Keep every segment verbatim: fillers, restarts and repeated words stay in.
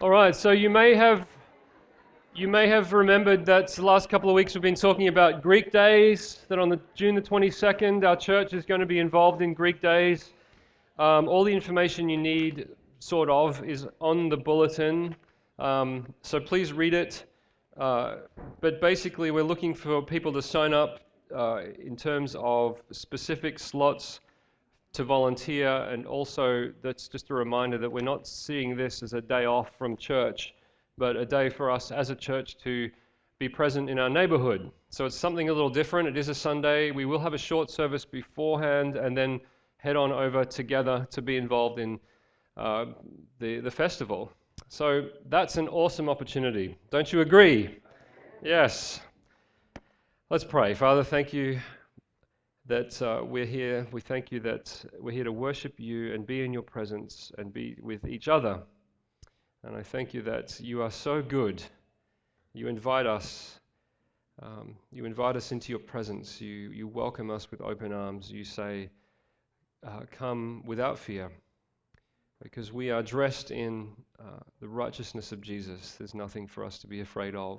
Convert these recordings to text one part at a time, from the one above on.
All right, so you may have you may have remembered that the last couple of weeks we've been talking about Greek days, that on the June the twenty-second our church is going to be involved in Greek days. Um, all the information you need, sort of, is on the bulletin, um, so please read it. Uh, but basically we're looking for people to sign up uh, in terms of specific slots to volunteer, and also that's just a reminder that we're not seeing this as a day off from church, but a day for us as a church to be present in our neighborhood. So it's something a little different. It is a Sunday. We will have a short service beforehand and then head on over together to be involved in uh, the, the festival. So that's an awesome opportunity. Don't you agree? Yes. Let's pray. Father, thank you that uh, we're here. We thank you that we're here to worship you and be in your presence and be with each other. And I thank you that you are so good. You invite us. Um, you invite us into your presence. You you welcome us with open arms. You say, uh, come without fear, because we are dressed in uh, the righteousness of Jesus. There's nothing for us to be afraid of.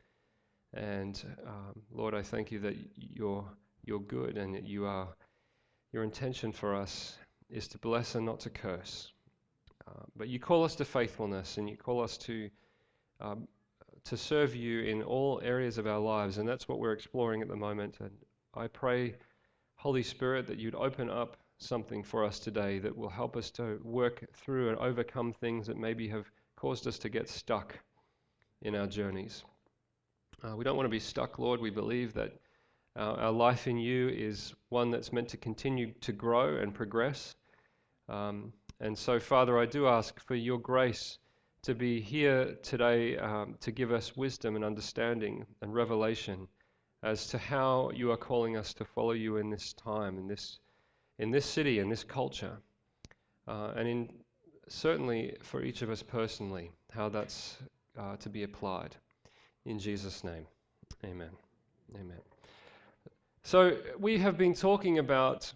And um, Lord, I thank you that you're You're good, and that you are, your intention for us is to bless and not to curse. Uh, but you call us to faithfulness, and you call us to um, to serve you in all areas of our lives, and that's what we're exploring at the moment. And I pray, Holy Spirit, that you'd open up something for us today that will help us to work through and overcome things that maybe have caused us to get stuck in our journeys. Uh, we don't want to be stuck, Lord. We believe that Uh, our life in you is one that's meant to continue to grow and progress. Um, and so, Father, I do ask for your grace to be here today um, to give us wisdom and understanding and revelation as to how you are calling us to follow you in this time, in this in this city, in this culture, uh, and in certainly for each of us personally, how that's uh, to be applied. In Jesus' name, amen. Amen. So we have been talking about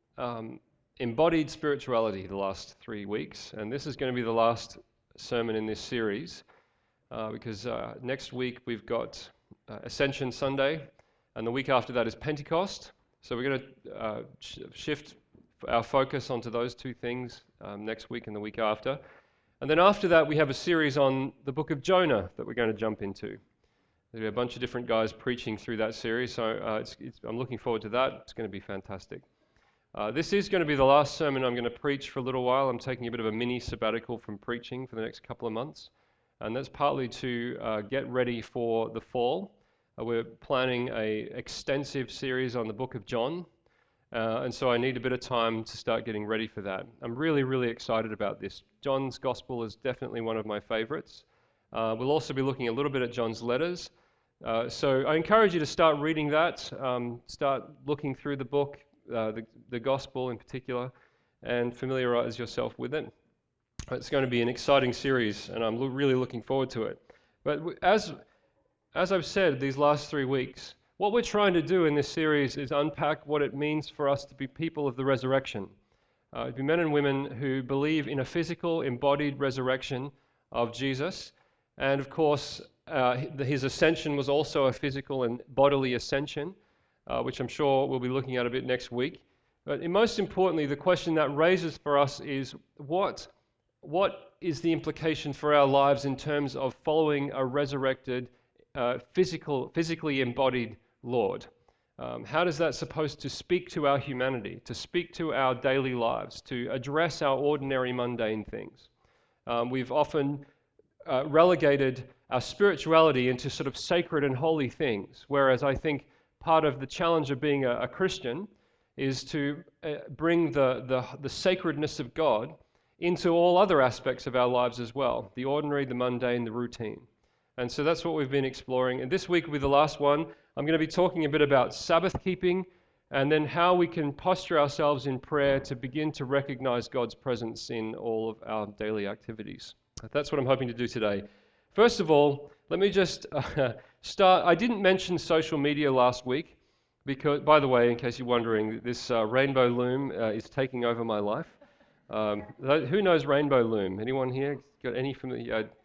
um, embodied spirituality the last three weeks, and this is going to be the last sermon in this series, uh, because uh, next week we've got uh, Ascension Sunday, and the week after that is Pentecost. So we're going to uh, sh- shift our focus onto those two things um, next week and the week after. And then after that we have a series on the book of Jonah that we're going to jump into. There'll be a bunch of different guys preaching through that series, so uh, it's, it's, I'm looking forward to that. It's going to be fantastic. Uh, this is going to be the last sermon I'm going to preach for a little while. I'm taking a bit of a mini sabbatical from preaching for the next couple of months, and that's partly to uh, get ready for the fall. Uh, we're planning a extensive series on the book of John, uh, and so I need a bit of time to start getting ready for that. I'm really, really excited about this. John's Gospel is definitely one of my favorites. Uh, we'll also be looking a little bit at John's letters. Uh, so I encourage you to start reading that, um, start looking through the book, uh, the, the gospel in particular, and familiarize yourself with it. It's going to be an exciting series, and I'm lo- really looking forward to it. But w- as, as I've said these last three weeks, what we're trying to do in this series is unpack what it means for us to be people of the resurrection. Uh, to be men and women who believe in a physical, embodied resurrection of Jesus. And of course, uh, his ascension was also a physical and bodily ascension, uh, which I'm sure we'll be looking at a bit next week. But most importantly, the question that raises for us is what, what is the implication for our lives in terms of following a resurrected, uh, physical, physically embodied Lord? Um, how does that supposed to speak to our humanity, to speak to our daily lives, to address our ordinary mundane things? Um, we've often Uh, relegated our spirituality into sort of sacred and holy things, whereas I think part of the challenge of being a, a Christian is to uh, bring the, the, the sacredness of God into all other aspects of our lives as well, the ordinary, the mundane, the routine. And so that's what we've been exploring. And this week will be the last one. I'm going to be talking a bit about Sabbath keeping, and then how we can posture ourselves in prayer to begin to recognize God's presence in all of our daily activities. That's what I'm hoping to do today. First of all, let me just uh, start. I didn't mention social media last week because, by the way, in case you're wondering, this uh, Rainbow Loom uh, is taking over my life. Um, who knows Rainbow Loom? Anyone here got any familiar?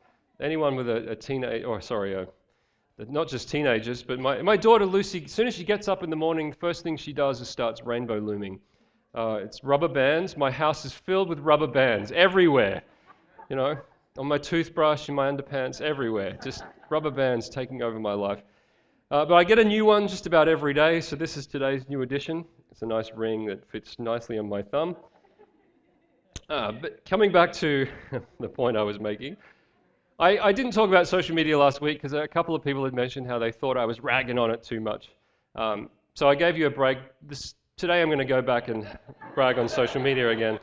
anyone with a, a teenage, or sorry, a, not just teenagers, but my, my daughter Lucy, as soon as she gets up in the morning, first thing she does is starts rainbow looming. Uh, it's rubber bands. My house is filled with rubber bands everywhere, you know, on my toothbrush, in my underpants, everywhere. Just rubber bands taking over my life. Uh, but I get a new one just about every day, so this is today's new edition. It's a nice ring that fits nicely on my thumb. Uh, but coming back to the point I was making, I, I didn't talk about social media last week because a couple of people had mentioned how they thought I was ragging on it too much. Um, so I gave you a break. This, today I'm going to go back and brag on social media again.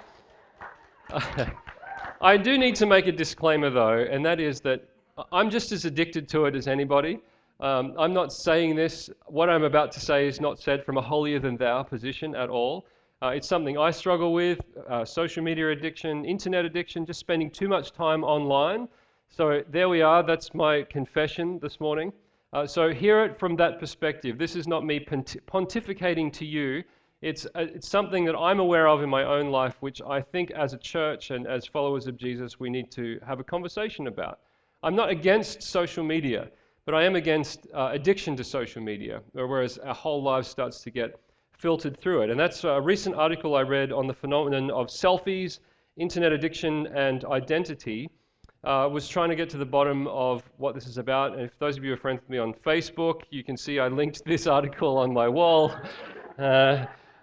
I do need to make a disclaimer though, and that is that I'm just as addicted to it as anybody. Um, I'm not saying this, what I'm about to say is not said from a holier than thou position at all. Uh, it's something I struggle with, uh, social media addiction, internet addiction, just spending too much time online. So there we are, that's my confession this morning. Uh, so hear it from that perspective. This is not me pont- pontificating to you. It's, uh, it's something that I'm aware of in my own life, which I think as a church and as followers of Jesus, we need to have a conversation about. I'm not against social media, but I am against uh, addiction to social media, whereas our whole lives starts to get filtered through it. And that's a recent article I read on the phenomenon of selfies, internet addiction, and identity. Uh, was trying to get to the bottom of what this is about. And if those of you are friends with me on Facebook, you can see I linked this article on my wall. Uh,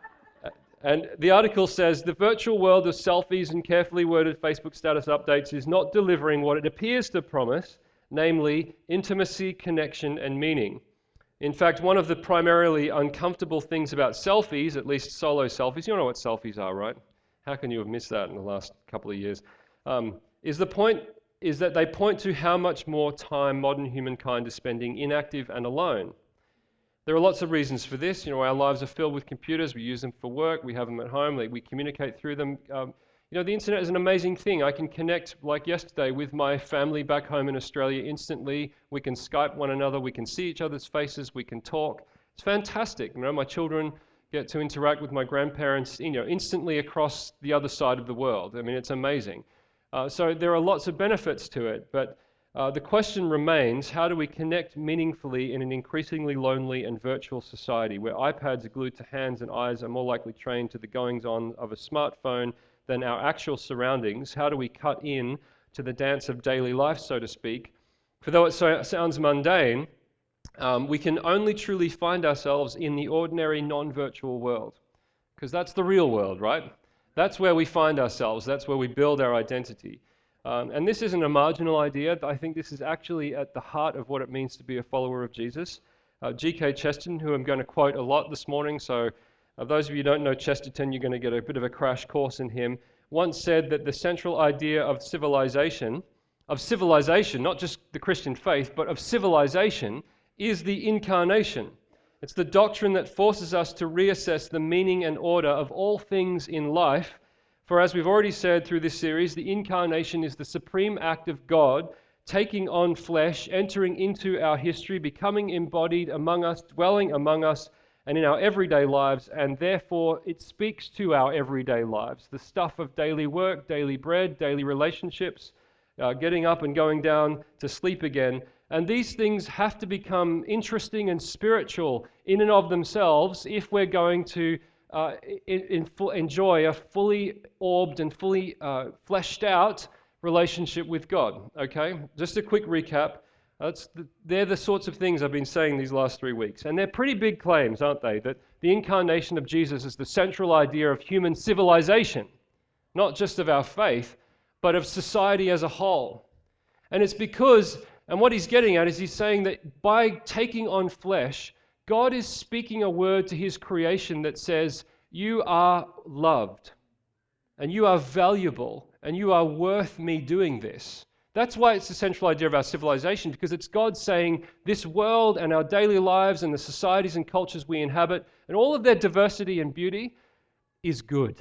and the article says, the virtual world of selfies and carefully worded Facebook status updates is not delivering what it appears to promise, namely intimacy, connection, and meaning. In fact, one of the primarily uncomfortable things about selfies, at least solo selfies, you know what selfies are, right? How can you have missed that in the last couple of years? Um, is the point is that they point to how much more time modern humankind is spending inactive and alone. There are lots of reasons for this. You know, our lives are filled with computers. We use them for work. We have them at home. We communicate through them. Um, you know, the internet is an amazing thing. I can connect, like yesterday, with my family back home in Australia instantly. We can Skype one another. We can see each other's faces. We can talk. It's fantastic. You know, my children get to interact with my grandparents, you know, instantly across the other side of the world. I mean, it's amazing. Uh, so there are lots of benefits to it, but uh, the question remains, how do we connect meaningfully in an increasingly lonely and virtual society where iPads are glued to hands and eyes are more likely trained to the goings-on of a smartphone than our actual surroundings? How do we cut in to the dance of daily life, so to speak? For though it so, sounds mundane, um, we can only truly find ourselves in the ordinary non-virtual world, because that's the real world, right? That's where we find ourselves. That's where we build our identity. Um, and this isn't a marginal idea. I think this is actually at the heart of what it means to be a follower of Jesus. Uh, G K Chesterton, who I'm going to quote a lot this morning, so uh, those of you who don't know Chesterton, you're going to get a bit of a crash course in him, once said that the central idea of civilization, of civilization, not just the Christian faith, but of civilization, is the incarnation. It's the doctrine that forces us to reassess the meaning and order of all things in life. For as we've already said through this series, the incarnation is the supreme act of God taking on flesh, entering into our history, becoming embodied among us, dwelling among us, and in our everyday lives, and therefore it speaks to our everyday lives. The stuff of daily work, daily bread, daily relationships, uh, getting up and going down to sleep again. And these things have to become interesting and spiritual in and of themselves if we're going to uh, in, in full, enjoy a fully orbed and fully uh, fleshed out relationship with God. Okay, just a quick recap. That's the, they're the sorts of things I've been saying these last three weeks. And they're pretty big claims, aren't they? That the incarnation of Jesus is the central idea of human civilization, not just of our faith, but of society as a whole. And it's because... And what he's getting at is he's saying that by taking on flesh, God is speaking a word to his creation that says, you are loved, and you are valuable, and you are worth me doing this. That's why it's the central idea of our civilization, because it's God saying this world and our daily lives and the societies and cultures we inhabit and all of their diversity and beauty is good.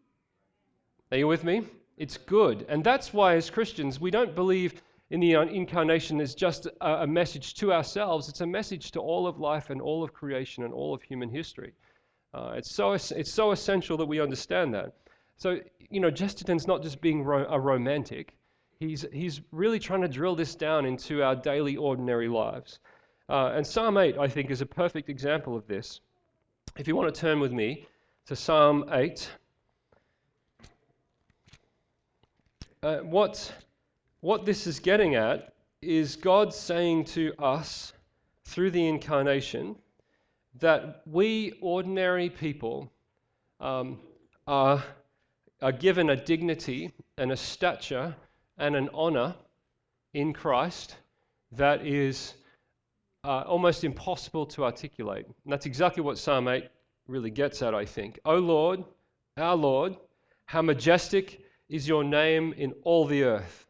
Are you with me? It's good. And that's why as Christians, we don't believe in the incarnation is just a, a message to ourselves. It's a message to all of life and all of creation and all of human history. Uh, it's so it's so essential that we understand that. So, you know, Chesterton's not just being ro- a romantic. He's, he's really trying to drill this down into our daily, ordinary lives. Uh, and Psalm eight, I think, is a perfect example of this. If you want to turn with me to Psalm eight, uh, what, what this is getting at is God saying to us through the incarnation that we ordinary people um, are, are given a dignity and a stature and an honor in Christ that is uh, almost impossible to articulate. And that's exactly what Psalm eight really gets at, I think. O Lord, our Lord, how majestic is your name in all the earth.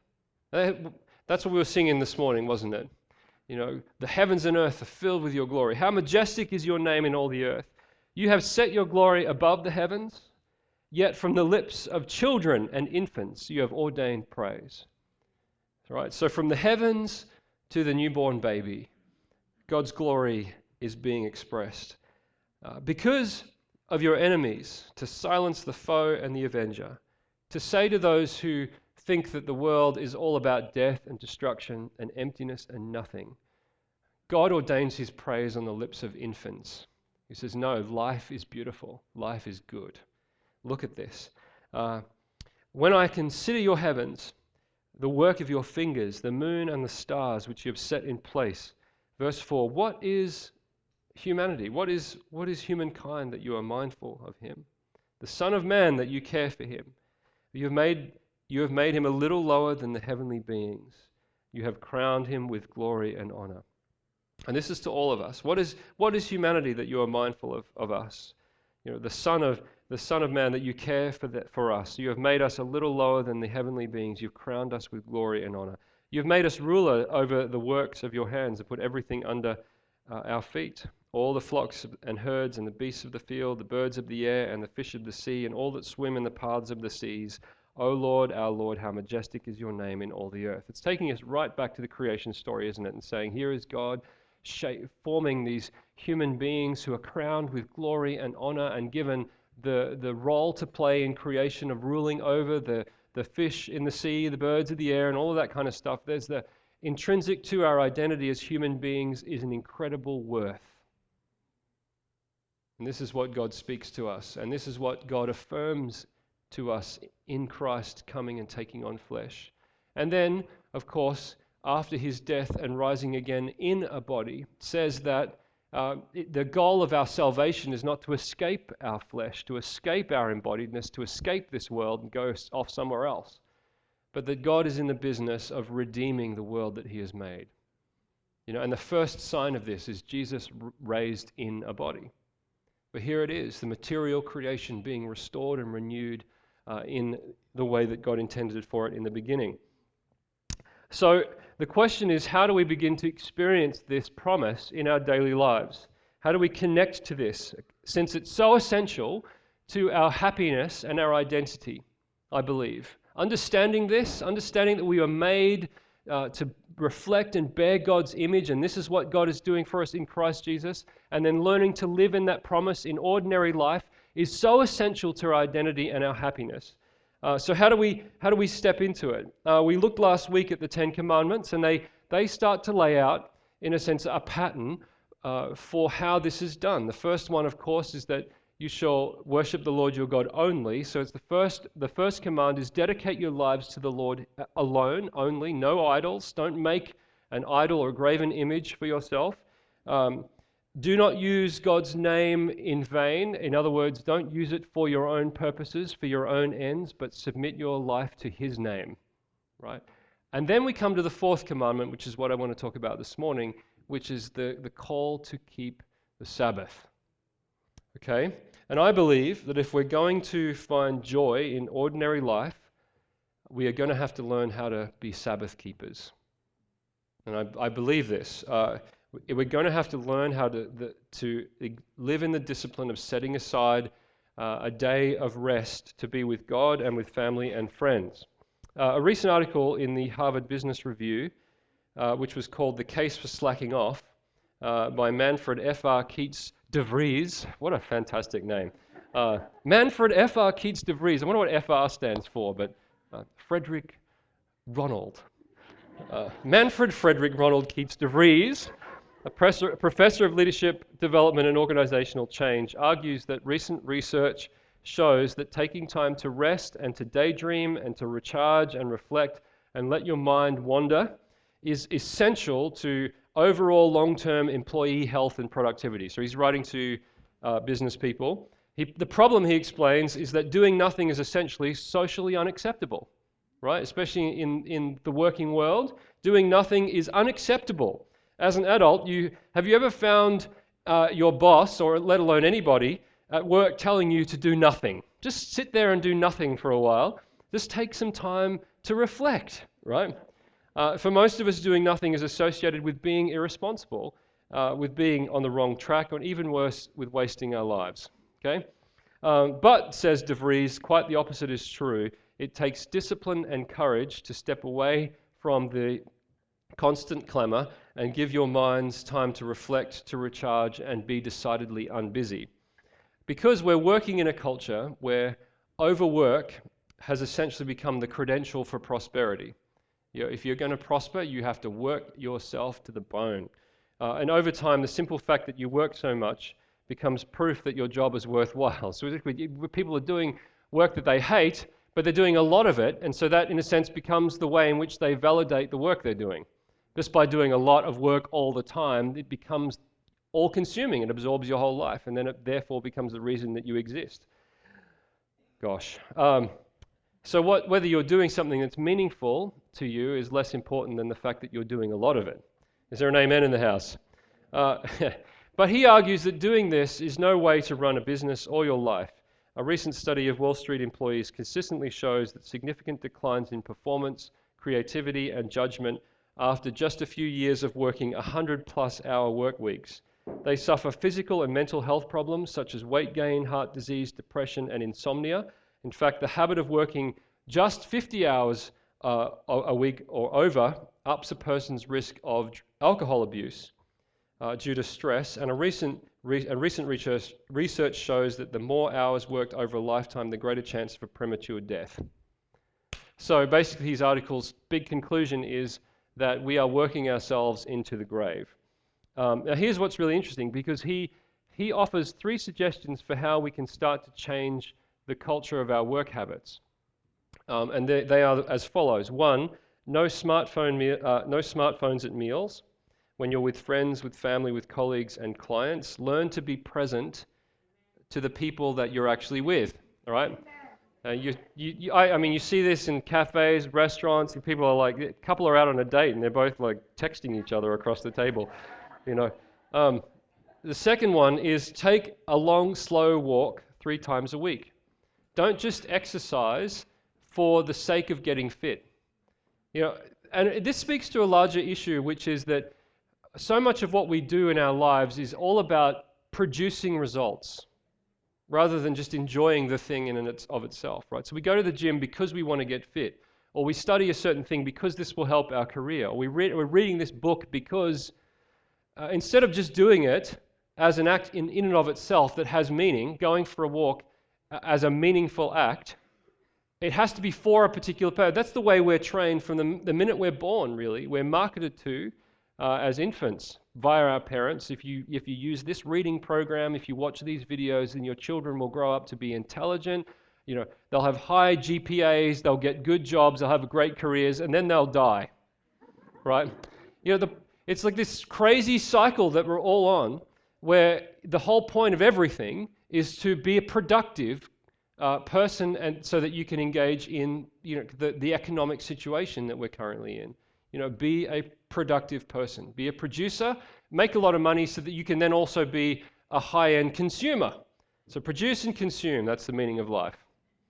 That's what we were singing this morning, wasn't it? You know, the heavens and earth are filled with your glory. How majestic is your name in all the earth. You have set your glory above the heavens, yet from the lips of children and infants you have ordained praise. Right? So from the heavens to the newborn baby, God's glory is being expressed. Uh, because of your enemies, to silence the foe and the avenger, to say to those who think that the world is all about death and destruction and emptiness and nothing, God ordains his praise on the lips of infants. He says, no, life is beautiful. Life is good. Look at this. Uh, when I consider your heavens, the work of your fingers, the moon and the stars which you have set in place. Verse four, what is humanity? What is, what is humankind that you are mindful of him? The Son of Man that you care for him. You have made, you have made him a little lower than the heavenly beings. You have crowned him with glory and honor. And this is to all of us. What is, what is humanity that you are mindful of, of us? You know, the Son of the Son of Man that you care for that, for us. You have made us a little lower than the heavenly beings. You've crowned us with glory and honor. You've made us ruler over the works of your hands and put everything under uh, our feet. All the flocks and herds and the beasts of the field, the birds of the air and the fish of the sea and all that swim in the paths of the seas. O Lord, our Lord, how majestic is your name in all the earth. It's taking us right back to the creation story, isn't it? And saying, here is God shape, forming these human beings who are crowned with glory and honor and given the, the role to play in creation of ruling over the, the fish in the sea, the birds of the air, and all of that kind of stuff. There's the intrinsic to our identity as human beings is an incredible worth. And this is what God speaks to us, and this is what God affirms to us in Christ coming and taking on flesh. And then, of course, after his death and rising again in a body, says that uh, it, the goal of our salvation is not to escape our flesh, to escape our embodiedness, to escape this world and go off somewhere else, but that God is in the business of redeeming the world that he has made. You know, and the first sign of this is Jesus r- raised in a body. But here it is, the material creation being restored and renewed uh, in the way that God intended for it in the beginning. So the question is, how do we begin to experience this promise in our daily lives? How do we connect to this, since it's so essential to our happiness and our identity, I believe. Understanding this, understanding that we are made uh, to reflect and bear God's image, and this is what God is doing for us in Christ Jesus, and then learning to live in that promise in ordinary life is so essential to our identity and our happiness. Uh, so how do we how do we step into it? Uh, we looked last week at the Ten Commandments, and they they start to lay out, in a sense, a pattern uh, for how this is done. The first one, of course, is that you shall worship the Lord your God only. So it's the first the first command is dedicate your lives to the Lord alone, only, no idols. Don't make an idol or a graven image for yourself. Um, Do not use God's name in vain. In other words, don't use it for your own purposes, for your own ends, but submit your life to his name, right? And then we come to the fourth commandment, which is what I want to talk about this morning, which is the, the call to keep the Sabbath, okay? And I believe that if we're going to find joy in ordinary life, we are going to have to learn how to be Sabbath keepers. And I, I believe this. Uh, We're going to have to learn how to, the, to live in the discipline of setting aside uh, a day of rest to be with God and with family and friends. Uh, a recent article in the Harvard Business Review, uh, which was called The Case for Slacking Off, uh, by Manfred F R Keats de Vries. What a fantastic name. Uh, Manfred F R Keats de Vries. I wonder what F R stands for, but uh, Frederick Ronald. Uh, Manfred Frederick Ronald Keats de Vries, a professor, a professor of leadership development and organizational change, argues that recent research shows that taking time to rest and to daydream and to recharge and reflect and let your mind wander is essential to overall long-term employee health and productivity. So he's writing to uh, business people. He, the problem, he explains, is that doing nothing is essentially socially unacceptable, right? Especially in, in the working world, doing nothing is unacceptable. As an adult, you have you ever found uh, your boss, or let alone anybody, at work telling you to do nothing? Just sit there and do nothing for a while. Just take some time to reflect, right? Uh, for most of us, doing nothing is associated with being irresponsible, uh, with being on the wrong track, or even worse, with wasting our lives. Okay? Um, but, says de Vries, quite the opposite is true. It takes discipline and courage to step away from the constant clamor and give your minds time to reflect, to recharge, and be decidedly unbusy. Because we're working in a culture where overwork has essentially become the credential for prosperity. You know, if you're going to prosper, you have to work yourself to the bone. Uh, and over time, the simple fact that you work so much becomes proof that your job is worthwhile. So people are doing work that they hate, but they're doing a lot of it, and so that, in a sense, becomes the way in which they validate the work they're doing. Just by doing a lot of work all the time, it becomes all-consuming. It absorbs your whole life, and then it therefore becomes the reason that you exist. Gosh. Um, So what, whether you're doing something that's meaningful to you is less important than the fact that you're doing a lot of it. Is there an amen in the house? Uh, but he argues that doing this is no way to run a business or your life. A recent study of Wall Street employees consistently shows that significant declines in performance, creativity, and judgment after just a few years of working one hundred plus hour work weeks. They suffer physical and mental health problems such as weight gain, heart disease, depression, and insomnia. In fact, the habit of working just fifty hours uh, a week or over ups a person's risk of alcohol abuse uh, due to stress. And a recent, re- a recent research, research shows that the more hours worked over a lifetime, the greater chance for premature death. So basically, his article's big conclusion is that we are working ourselves into the grave. Um, now, here's what's really interesting, because he he offers three suggestions for how we can start to change the culture of our work habits. Um, and they, they are as follows. One, no smartphone me- uh, no smartphones at meals. When you're with friends, with family, with colleagues and clients, learn to be present to the people that you're actually with, all right? Uh, you, you, you, I, I mean, you see this in cafes, restaurants, and people are like, a couple are out on a date and they're both like texting each other across the table, you know. Um, the second one is take a long, slow walk three times a week. Don't just exercise for the sake of getting fit. You know, and this speaks to a larger issue, which is that so much of what we do in our lives is all about producing results rather than just enjoying the thing in and of itself, right? So we go to the gym because we want to get fit, or we study a certain thing because this will help our career, or we re- we're reading this book because uh, instead of just doing it as an act in, in and of itself that has meaning, going for a walk uh, as a meaningful act, it has to be for a particular purpose. That's the way we're trained from the, the minute we're born, really. We're marketed to uh, as infants via our parents. If you if you use this reading program, if you watch these videos, then your children will grow up to be intelligent. You know, they'll have high G P As, they'll get good jobs, they'll have great careers, and then they'll die, right? You know, the, it's like this crazy cycle that we're all on, where the whole point of everything is to be a productive uh, person, and so that you can engage in, you know, the, the economic situation that we're currently in. You know, be a productive person, be a producer, make a lot of money so that you can then also be a high-end consumer. So produce and consume, that's the meaning of life.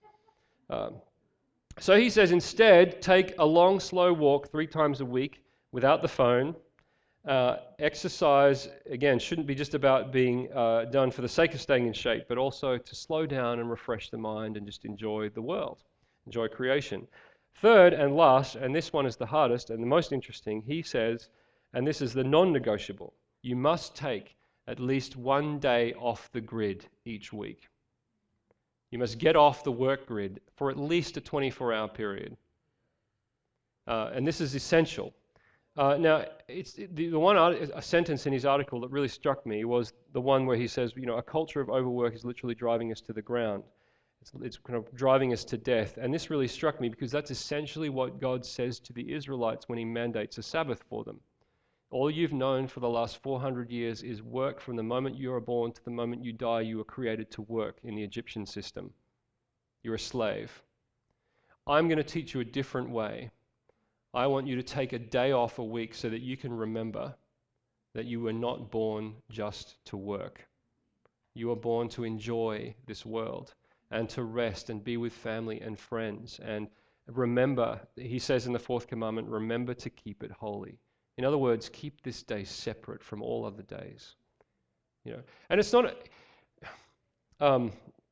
Um, so he says instead, take a long, slow walk three times a week without the phone. Uh, exercise, again, shouldn't be just about being uh, done for the sake of staying in shape, but also to slow down and refresh the mind and just enjoy the world, enjoy creation. Third and last, and this one is the hardest and the most interesting, he says, and this is the non-negotiable, you must take at least one day off the grid each week. You must get off the work grid for at least a twenty-four hour period. Uh, and this is essential. Uh, now, it's the, the one art, a sentence in his article that really struck me was the one where he says, you know, a culture of overwork is literally driving us to the ground. It's, it's kind of driving us to death. And this really struck me because that's essentially what God says to the Israelites when he mandates a Sabbath for them. All you've known for the last four hundred years is work. From the moment you are born to the moment you die, you were created to work in the Egyptian system. You're a slave. I'm going to teach you a different way. I want you to take a day off a week so that you can remember that you were not born just to work. You were born to enjoy this world and to rest and be with family and friends. And remember, he says in the fourth commandment, remember to keep it holy. In other words, keep this day separate from all other days. You know, and it's not. Um,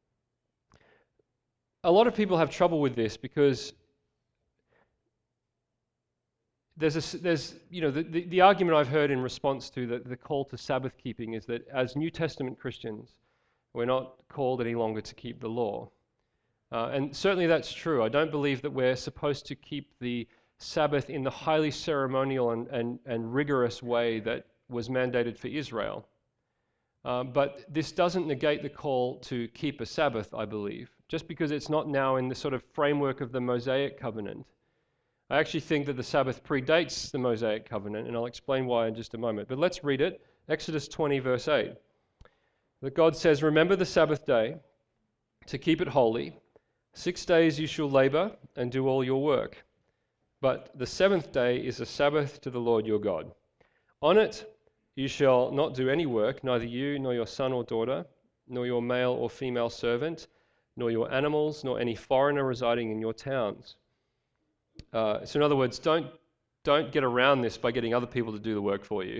a lot of people have trouble with this because there's a there's you know the, the, the argument I've heard in response to the, the call to Sabbath keeping is that as New Testament Christians, we're not called any longer to keep the law, uh, and certainly that's true. I don't believe that we're supposed to keep the Sabbath in the highly ceremonial and, and, and rigorous way that was mandated for Israel. Uh, but this doesn't negate the call to keep a Sabbath, I believe, just because it's not now in the sort of framework of the Mosaic covenant. I actually think that the Sabbath predates the Mosaic covenant, and I'll explain why in just a moment. But let's read it. Exodus twenty, verse eight. That God says, remember the Sabbath day to keep it holy. Six days you shall labor and do all your work. But the seventh day is a Sabbath to the Lord your God. On it you shall not do any work, neither you, nor your son or daughter, nor your male or female servant, nor your animals, nor any foreigner residing in your towns. Uh, so in other words, don't, don't get around this by getting other people to do the work for you.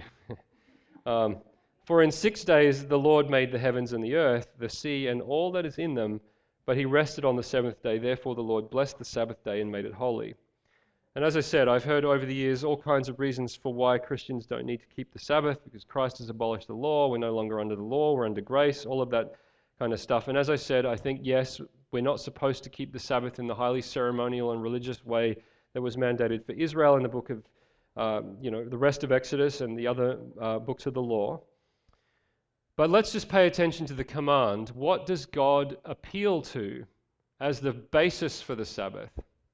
um, For in six days the Lord made the heavens and the earth, the sea, and all that is in them, but he rested on the seventh day. Therefore the Lord blessed the Sabbath day and made it holy. And as I said, I've heard over the years all kinds of reasons for why Christians don't need to keep the Sabbath, because Christ has abolished the law, we're no longer under the law, we're under grace, all of that kind of stuff. And as I said, I think, yes, we're not supposed to keep the Sabbath in the highly ceremonial and religious way that was mandated for Israel in the book of, um, you know, the rest of Exodus and the other uh, books of the law. But let's just pay attention to the command. What does God appeal to as the basis for the Sabbath?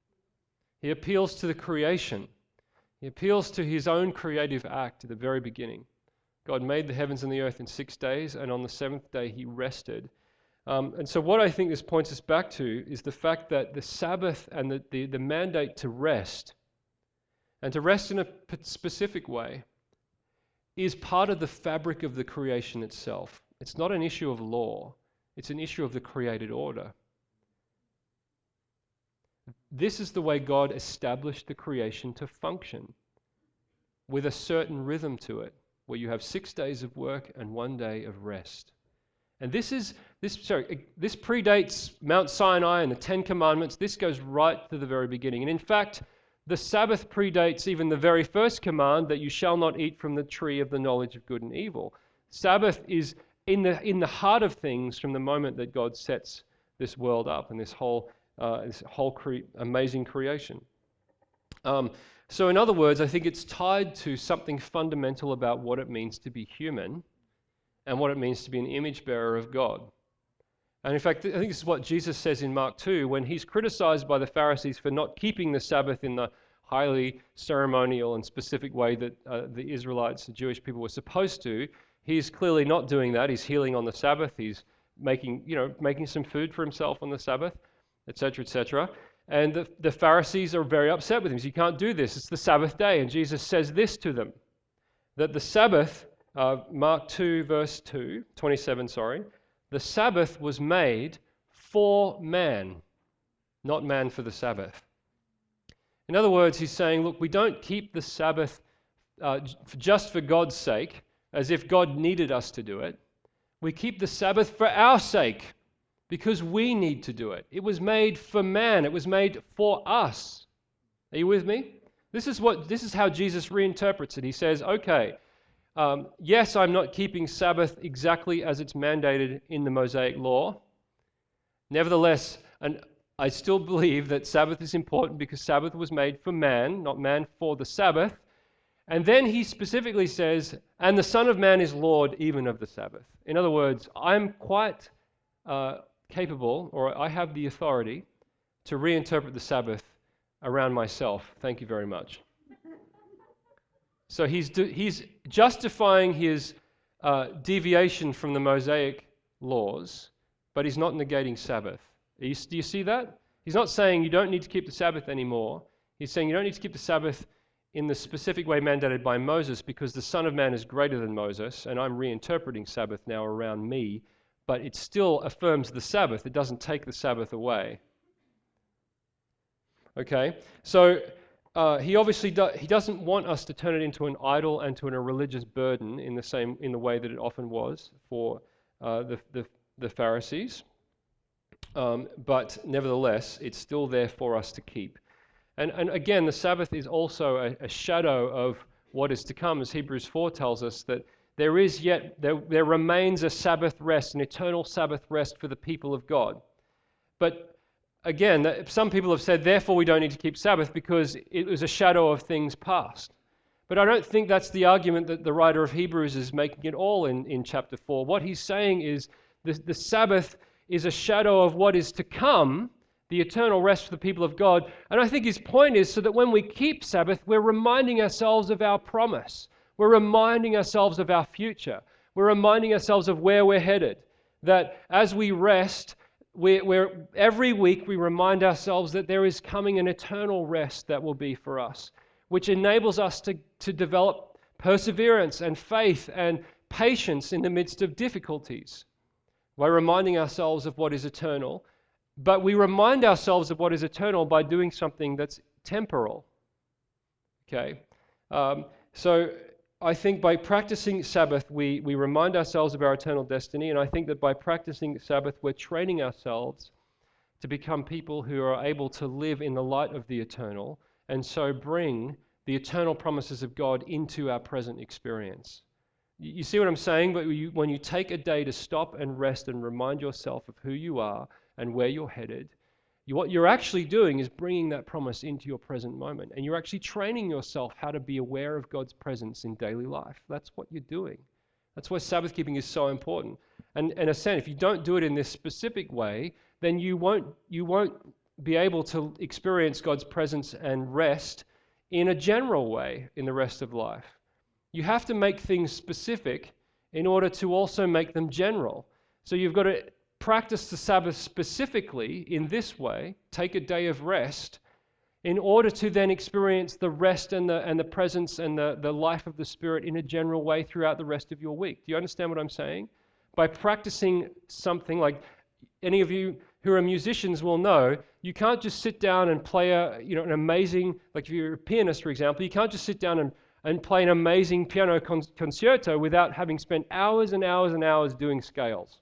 He appeals to the creation. He appeals to his own creative act at the very beginning. God made the heavens and the earth in six days, and on the seventh day he rested. Um, and so what I think this points us back to is the fact that the Sabbath and the, the, the mandate to rest, and to rest in a specific way, is part of the fabric of the creation itself. It's not an issue of law. It's an issue of the created order. This is the way God established the creation to function, with a certain rhythm to it, where you have six days of work and one day of rest. And this is this sorry, this predates Mount Sinai and the Ten Commandments. This goes right to the very beginning. And in fact, the Sabbath predates even the very first command that you shall not eat from the tree of the knowledge of good and evil. Sabbath is in the in the heart of things from the moment that God sets this world up and this whole uh, this whole cre- amazing creation. Um, so in other words, I think it's tied to something fundamental about what it means to be human and what it means to be an image bearer of God. And in fact, I think this is what Jesus says in Mark two, when he's criticized by the Pharisees for not keeping the Sabbath in the highly ceremonial and specific way that uh, the Israelites, the Jewish people, were supposed to. He's clearly not doing that. He's healing on the Sabbath. He's making, you know, making some food for himself on the Sabbath, et cetera, et cetera. And the, the Pharisees are very upset with him. So you can't do this. It's the Sabbath day. And Jesus says this to them, that the Sabbath, uh, Mark two, verse two, twenty-seven, sorry, the Sabbath was made for man, not man for the Sabbath. In other words, he's saying, look, we don't keep the Sabbath uh, just for God's sake, as if God needed us to do it. We keep the Sabbath for our sake, because we need to do it. It was made for man. It was made for us. Are you with me? This is what. This is how Jesus reinterprets it. He says, okay, Um, yes, I'm not keeping Sabbath exactly as it's mandated in the Mosaic law. Nevertheless, an, I still believe that Sabbath is important because Sabbath was made for man, not man for the Sabbath. And then he specifically says, and the Son of Man is Lord even of the Sabbath. In other words, I'm quite uh, capable, or I have the authority to reinterpret the Sabbath around myself. Thank you very much. So he's, he's justifying his uh, deviation from the Mosaic laws, but he's not negating Sabbath. You, do you see that? He's not saying you don't need to keep the Sabbath anymore. He's saying you don't need to keep the Sabbath in the specific way mandated by Moses because the Son of Man is greater than Moses, and I'm reinterpreting Sabbath now around me, but it still affirms the Sabbath. It doesn't take the Sabbath away. Okay? So uh, he obviously do, he doesn't want us to turn it into an idol and to an, a religious burden in the same in the way that it often was for uh, the, the the Pharisees. Um, but nevertheless, it's still there for us to keep. And, and again, the Sabbath is also a, a shadow of what is to come, as Hebrews four tells us, that there is yet, there, there remains a Sabbath rest, an eternal Sabbath rest for the people of God. But again, some people have said, therefore we don't need to keep Sabbath because it was a shadow of things past. But I don't think that's the argument that the writer of Hebrews is making at all in, in chapter four. What he's saying is the, the Sabbath is a shadow of what is to come, the eternal rest for the people of God. And I think his point is so that when we keep Sabbath, we're reminding ourselves of our promise. We're reminding ourselves of our future. We're reminding ourselves of where we're headed. That as we rest, we're, we're, every week we remind ourselves that there is coming an eternal rest that will be for us, which enables us to, to develop perseverance and faith and patience in the midst of difficulties by reminding ourselves of what is eternal. But we remind ourselves of what is eternal by doing something that's temporal. Okay? Um, so I think by practicing Sabbath, we, we remind ourselves of our eternal destiny, and I think that by practicing Sabbath, we're training ourselves to become people who are able to live in the light of the eternal, and so bring the eternal promises of God into our present experience. You see what I'm saying? But you, when you take a day to stop and rest and remind yourself of who you are and where you're headed, you, what you're actually doing is bringing that promise into your present moment. And you're actually training yourself how to be aware of God's presence in daily life. That's what you're doing. That's why Sabbath keeping is so important. And in a sense, if you don't do it in this specific way, then you won't, you won't be able to experience God's presence and rest in a general way in the rest of life. You have to make things specific in order to also make them general. So you've got to practice the Sabbath specifically in this way, take a day of rest, in order to then experience the rest and the and the presence and the, the life of the Spirit in a general way throughout the rest of your week. Do you understand what I'm saying? By practicing something like any of you who are musicians will know, you can't just sit down and play a you know an amazing, like if you're a pianist, for example, you can't just sit down and and play an amazing piano con- concerto without having spent hours and hours and hours doing scales.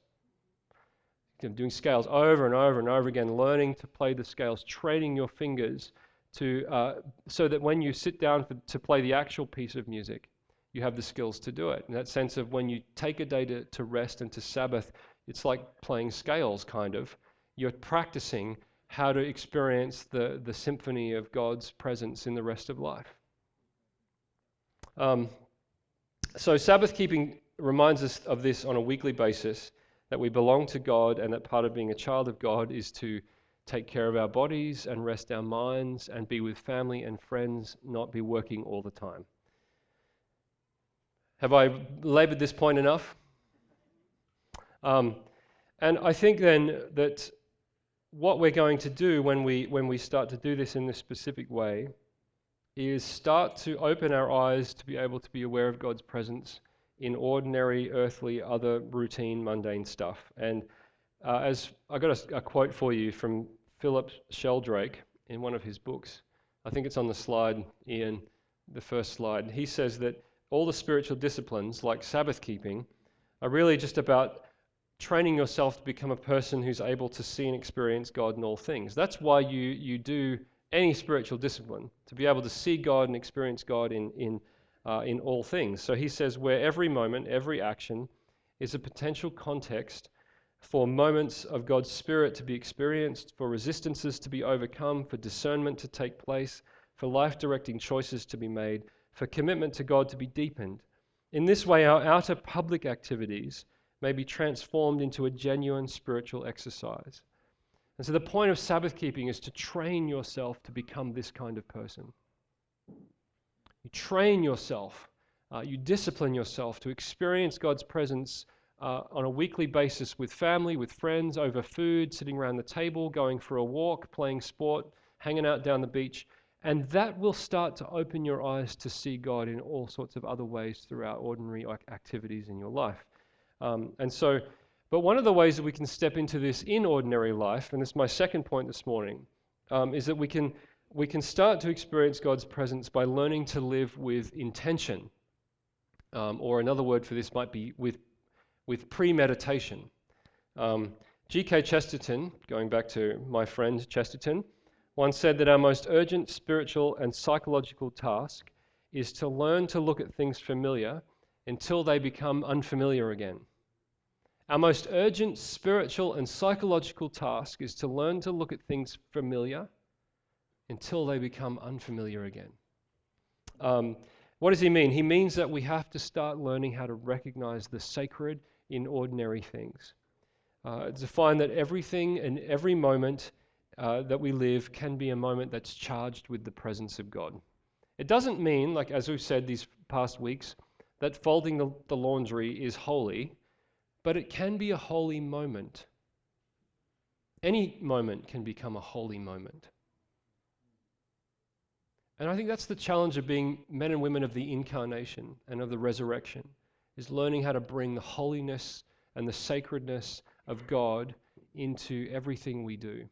Doing scales over and over and over again, learning to play the scales, training your fingers to uh, so that when you sit down for, to play the actual piece of music, you have the skills to do it. In that sense of when you take a day to, to rest and to Sabbath, it's like playing scales, kind of. You're practicing how to experience the, the symphony of God's presence in the rest of life. Um, so Sabbath keeping reminds us of this on a weekly basis, that we belong to God and that part of being a child of God is to take care of our bodies and rest our minds and be with family and friends, not be working all the time. Have I labored this point enough? Um, and I think then that what we're going to do when we when we start to do this in this specific way is start to open our eyes to be able to be aware of God's presence in ordinary, earthly, other routine, mundane stuff. And uh, as I got a, a quote for you from Philip Sheldrake in one of his books. I think it's on the slide, Ian, the first slide. He says that all the spiritual disciplines, like Sabbath keeping, are really just about training yourself to become a person who's able to see and experience God in all things. That's why you you do any spiritual discipline, to be able to see God and experience God in in uh, in all things. So he says where every moment, every action is a potential context for moments of God's Spirit to be experienced, for resistances to be overcome, for discernment to take place, for life-directing choices to be made, for commitment to God to be deepened. In this way, our outer public activities may be transformed into a genuine spiritual exercise. And so the point of Sabbath keeping is to train yourself to become this kind of person. You train yourself, uh, you discipline yourself to experience God's presence uh, on a weekly basis with family, with friends, over food, sitting around the table, going for a walk, playing sport, hanging out down the beach. And that will start to open your eyes to see God in all sorts of other ways throughout ordinary activities in your life. Um, and so, but one of the ways that we can step into this in ordinary life, and this is my second point this morning, um, is that we can we can start to experience God's presence by learning to live with intention. Um, or another word for this might be with with premeditation. Um, G K Chesterton, going back to my friend Chesterton, once said that our most urgent spiritual and psychological task is to learn to look at things familiar until they become unfamiliar again. Our most urgent spiritual and psychological task is to learn to look at things familiar until they become unfamiliar again. Um, what does he mean? He means that we have to start learning how to recognize the sacred in ordinary things. Uh, to find that everything and every moment uh, that we live can be a moment that's charged with the presence of God. It doesn't mean, like as we've said these past weeks, that folding the, the laundry is holy, but it can be a holy moment. Any moment can become a holy moment. And I think that's the challenge of being men and women of the incarnation and of the resurrection, is learning how to bring the holiness and the sacredness of God into everything we do.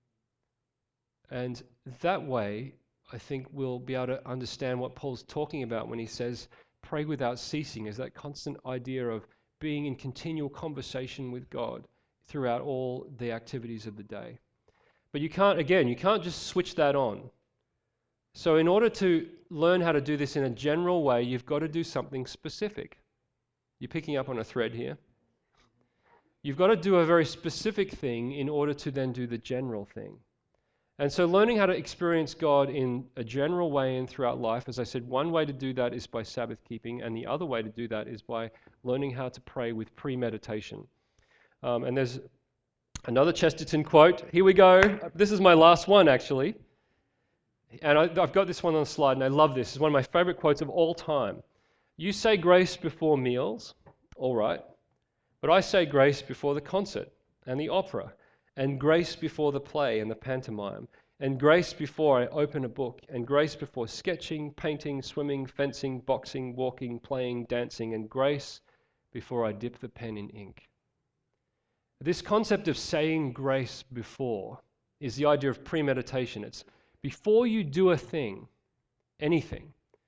And that way, I think we'll be able to understand what Paul's talking about when he says, pray without ceasing, is that constant idea of being in continual conversation with God throughout all the activities of the day. But you can't, again, you can't just switch that on. So in order to learn how to do this in a general way, you've got to do something specific. You're picking up on a thread here. You've got to do a very specific thing in order to then do the general thing. And so learning how to experience God in a general way and throughout life, as I said, one way to do that is by Sabbath keeping, and the other way to do that is by learning how to pray with premeditation. Um, and there's another Chesterton quote. Here we go. This is my last one, actually. And I, I've got this one on the slide, and I love this. It's one of my favorite quotes of all time. You say grace before meals, all right, but I say grace before the concert and the opera, and grace before the play and the pantomime, and grace before I open a book, and grace before sketching, painting, swimming, fencing, boxing, walking, playing, dancing, and grace before I dip the pen in ink. This concept of saying grace before is the idea of premeditation. It's before you do a thing, anything,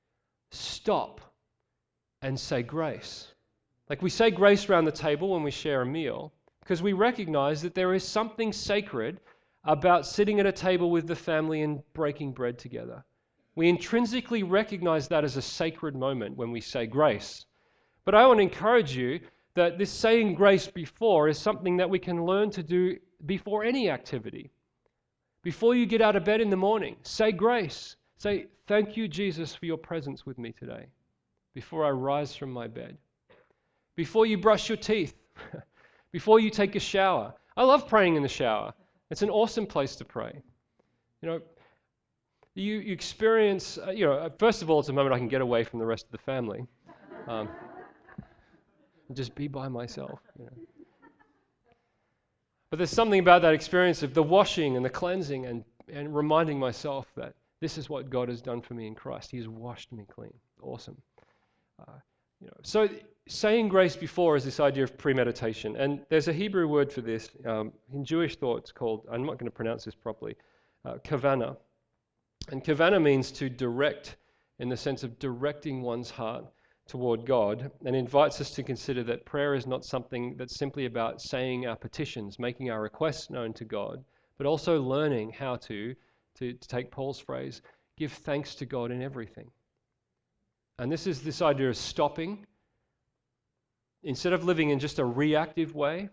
stop and say grace. Like we say grace around the table when we share a meal, because we recognize that there is something sacred about sitting at a table with the family and breaking bread together. We intrinsically recognize that as a sacred moment when we say grace. But I want to encourage you that this saying grace before is something that we can learn to do before any activity. Before you get out of bed in the morning, say grace. Say, thank you, Jesus, for your presence with me today, before I rise from my bed. Before you brush your teeth, before you take a shower. I love praying in the shower. It's an awesome place to pray. You know, you, you experience, uh, you know, first of all, it's a moment I can get away from the rest of the family. Um, and just be by myself. You know. But there's something about that experience of the washing and the cleansing and, and reminding myself that this is what God has done for me in Christ. He's washed me clean. Awesome. Uh, you know, so saying grace before is this idea of premeditation. And there's a Hebrew word for this. Um, in Jewish thought, it's called, I'm not going to pronounce this properly, uh, kavana. And kavana means to direct in the sense of directing one's heart toward God, and invites us to consider that prayer is not something that's simply about saying our petitions, making our requests known to God, but also learning how to, to, to take Paul's phrase, give thanks to God in everything. And this is this idea of stopping. Instead of living in just a reactive way,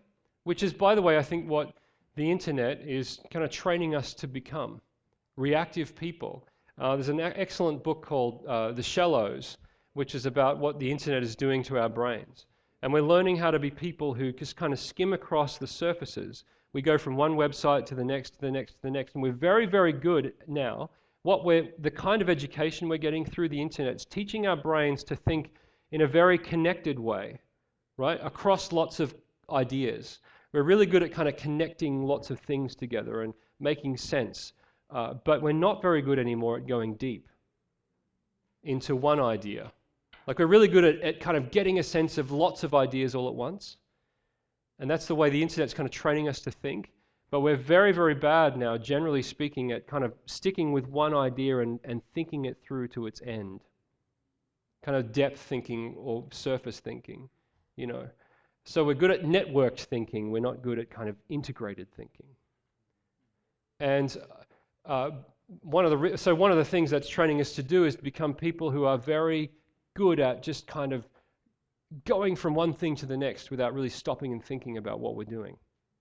which is, by the way, I think what the internet is kind of training us to become, reactive people. Uh, there's an e- excellent book called uh, The Shallows, which is about what the internet is doing to our brains. And we're learning how to be people who just kind of skim across the surfaces. We go from one website to the next, to the next, to the next, and we're very, very good now. What we're, the kind of education we're getting through the internet is teaching our brains to think in a very connected way, right? Across lots of ideas. We're really good at kind of connecting lots of things together and making sense. Uh, but we're not very good anymore at going deep into one idea. Like we're really good at, at kind of getting a sense of lots of ideas all at once. And that's the way the internet's kind of training us to think. But we're very, very bad now, generally speaking, at kind of sticking with one idea and, and thinking it through to its end. Kind of depth thinking or surface thinking, you know. So we're good at networked thinking. We're not good at kind of integrated thinking. And uh, one of the re- so one of the things that's training us to do is to become people who are very good at just kind of going from one thing to the next without really stopping and thinking about what we're doing.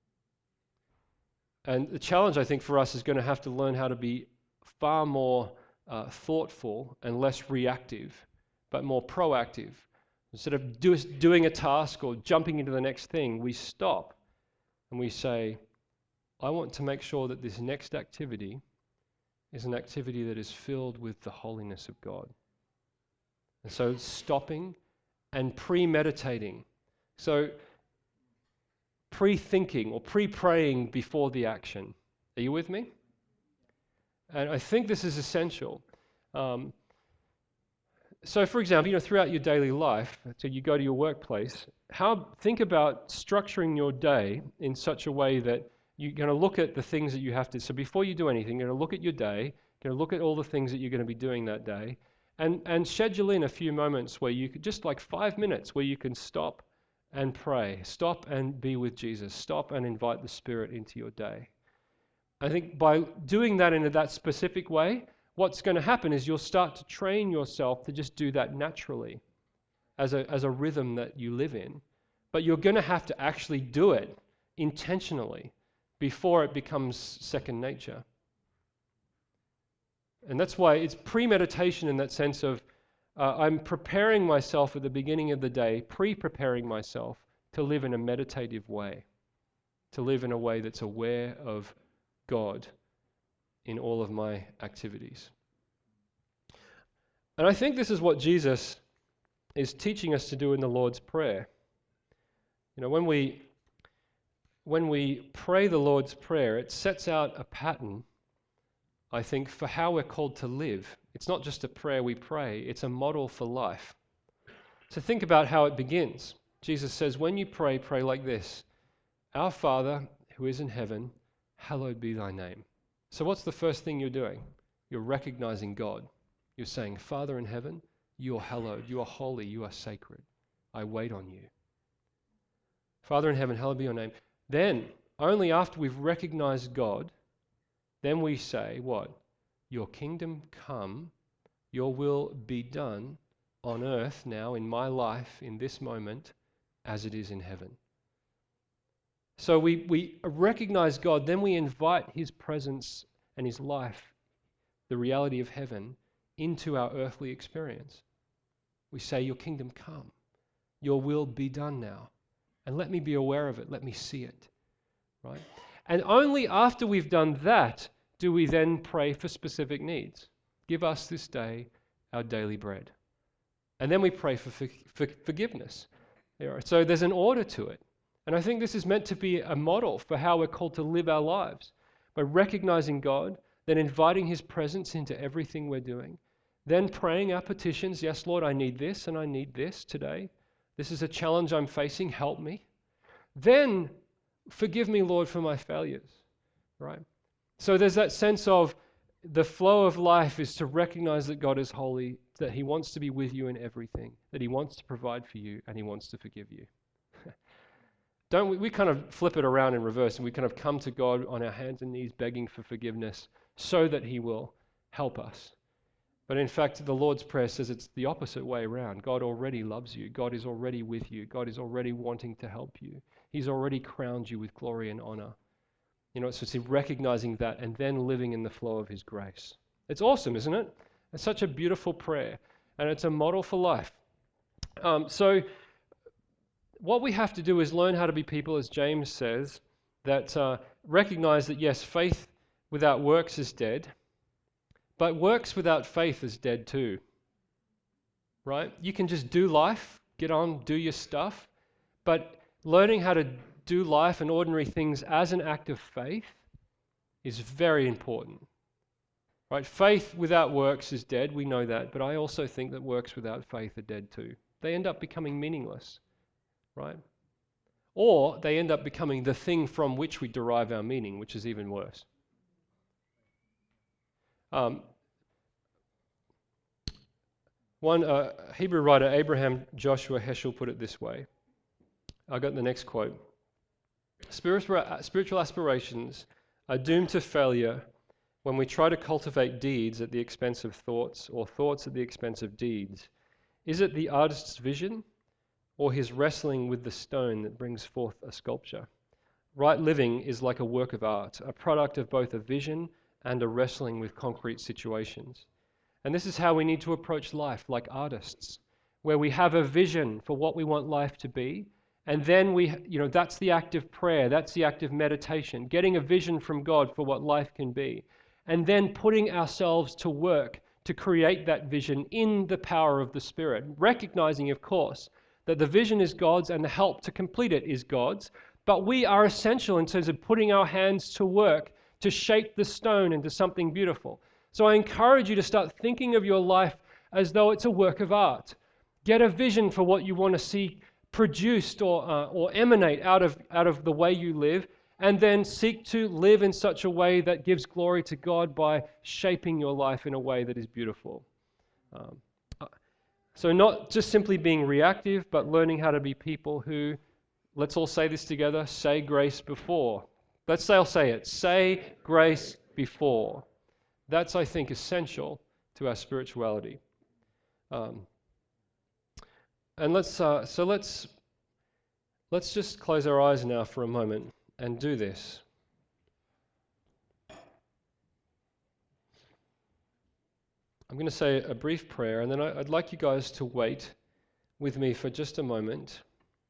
And the challenge, I think, for us is going to have to learn how to be far more uh, thoughtful and less reactive, but more proactive. Instead of do, doing a task or jumping into the next thing, we stop and we say, I want to make sure that this next activity is an activity that is filled with the holiness of God. And so stopping and premeditating. So pre-thinking or pre-praying before the action. Are you with me? And I think this is essential. Um, so for example, you know, throughout your daily life, so you go to your workplace, how think about structuring your day in such a way that you're going to look at the things that you have to, so before you do anything, you're going to look at your day, you're going to look at all the things that you're going to be doing that day, and, and schedule in a few moments where you could, just like five minutes, where you can stop and pray, stop and be with Jesus, stop and invite the Spirit into your day. I think by doing that in that specific way, what's going to happen is you'll start to train yourself to just do that naturally as a, as a rhythm that you live in. But you're going to have to actually do it intentionally before it becomes second nature. And that's why it's premeditation in that sense of uh, I'm preparing myself at the beginning of the day, pre-preparing myself to live in a meditative way, to live in a way that's aware of God in all of my activities. And I think this is what Jesus is teaching us to do in the Lord's Prayer. You know, when we when we pray the Lord's Prayer, it sets out a pattern, I think, for how we're called to live. It's not just a prayer we pray, it's a model for life. So think about how it begins. Jesus says, when you pray, pray like this: Our Father who is in heaven, hallowed be thy name. So what's the first thing you're doing? You're recognizing God. You're saying, Father in heaven, you are hallowed, you are holy, you are sacred. I wait on you. Father in heaven, hallowed be your name. Then, only after we've recognized God, then we say, what? Your kingdom come, your will be done on earth now, in my life, in this moment, as it is in heaven. So we, we recognize God, then we invite his presence and his life, the reality of heaven, into our earthly experience. We say, your kingdom come, your will be done now, and let me be aware of it, let me see it, right? And only after we've done that do we then pray for specific needs. Give us this day our daily bread. And then we pray for, for, for forgiveness. So there's an order to it. And I think this is meant to be a model for how we're called to live our lives, by recognizing God, then inviting his presence into everything we're doing, then praying our petitions. Yes, Lord, I need this and I need this today. This is a challenge I'm facing. Help me. Then forgive me, Lord, for my failures, right? So there's that sense of the flow of life is to recognize that God is holy, that he wants to be with you in everything, that he wants to provide for you, and he wants to forgive you. Don't we, we kind of flip it around in reverse, and we kind of come to God on our hands and knees begging for forgiveness so that he will help us. But in fact, the Lord's Prayer says it's the opposite way around. God already loves you. God is already with you. God is already wanting to help you. He's already crowned you with glory and honor. You know, so it's recognizing that and then living in the flow of his grace. It's awesome, isn't it? It's such a beautiful prayer, and it's a model for life. Um, so what we have to do is learn how to be people, as James says, that uh, recognize that, yes, faith without works is dead, but works without faith is dead too, right? You can just do life, get on, do your stuff, but learning how to do life and ordinary things as an act of faith is very important, right? Faith without works is dead, we know that, but I also think that works without faith are dead too. They end up becoming meaningless, right? Or they end up becoming the thing from which we derive our meaning, which is even worse. Um, one uh, Hebrew writer, Abraham Joshua Heschel, put it this way. I got the next quote. Spiritual, spiritual aspirations are doomed to failure when we try to cultivate deeds at the expense of thoughts, or thoughts at the expense of deeds. Is it the artist's vision, or his wrestling with the stone that brings forth a sculpture? Right living is like a work of art, a product of both a vision and a wrestling with concrete situations. And this is how we need to approach life, like artists, where we have a vision for what we want life to be, and then we, you know, that's the act of prayer, that's the act of meditation, getting a vision from God for what life can be, and then putting ourselves to work to create that vision in the power of the Spirit, recognizing, of course, that the vision is God's and the help to complete it is God's, but we are essential in terms of putting our hands to work to shape the stone into something beautiful. So I encourage you to start thinking of your life as though it's a work of art. Get a vision for what you want to see produced or uh, or emanate out of out of the way you live, and then seek to live in such a way that gives glory to God by shaping your life in a way that is beautiful. Um, so not just simply being reactive, but learning how to be people who, let's all say this together, say grace before. Let's say, I'll say it, say grace before. That's, I think, essential to our spirituality. Um, and let's uh, so let's let's just close our eyes now for a moment and do this. I'm going to say a brief prayer, and then I, I'd like you guys to wait with me for just a moment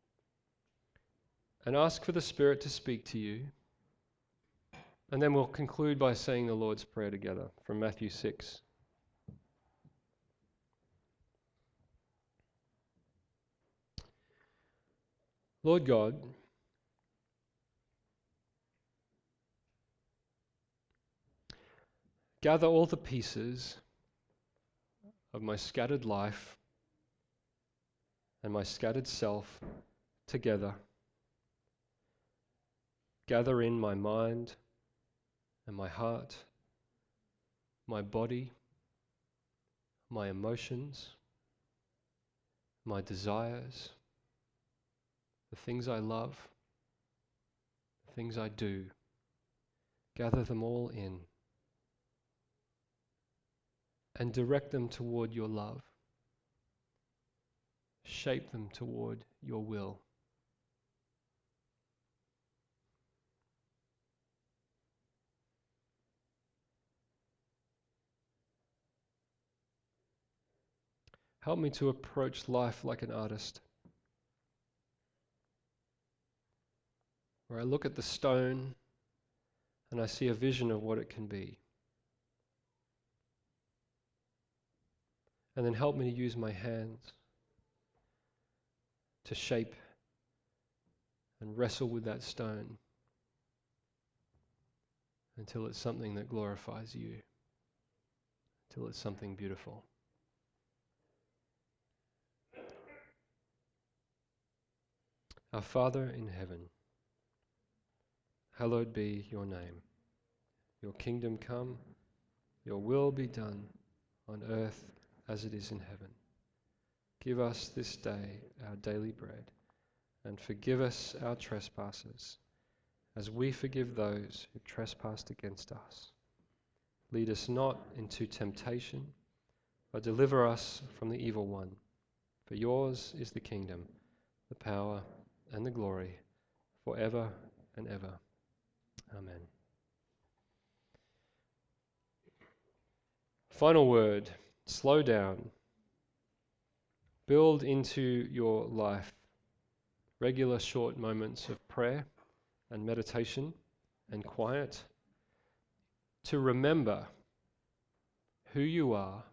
and ask for the Spirit to speak to you. And then we'll conclude by saying the Lord's Prayer together from Matthew six. Lord God, gather all the pieces of my scattered life and my scattered self together. Gather in my mind and my heart, my body, my emotions, my desires, the things I love, the things I do. Gather them all in and direct them toward your love. Shape them toward your will. Help me to approach life like an artist, where I look at the stone and I see a vision of what it can be. And then help me to use my hands to shape and wrestle with that stone until it's something that glorifies you, until it's something beautiful. Our Father in heaven, hallowed be your name. Your kingdom come, your will be done on earth as it is in heaven. Give us this day our daily bread, and forgive us our trespasses, as we forgive those who trespass against us. Lead us not into temptation, but deliver us from the evil one. For yours is the kingdom, the power, and the glory, forever and ever. Amen. Final word, slow down. Build into your life regular short moments of prayer and meditation and quiet to remember who you are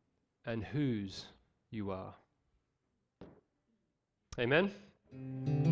and whose you are. Amen?